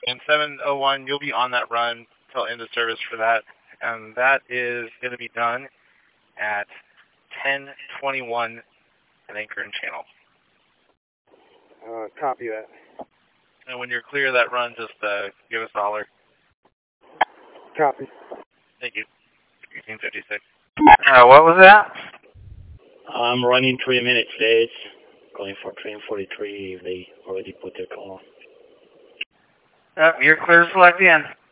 And 701, you'll be on that run till end of service for that. And that is going to be done at 10:21 at Anchor and Channel. Copy that. And when you're clear of that run, just give us a holler. Copy. Thank you. 1856. What was that? I'm running 3 minutes late, going for train 43 if they already put their call on. You're clear to select in.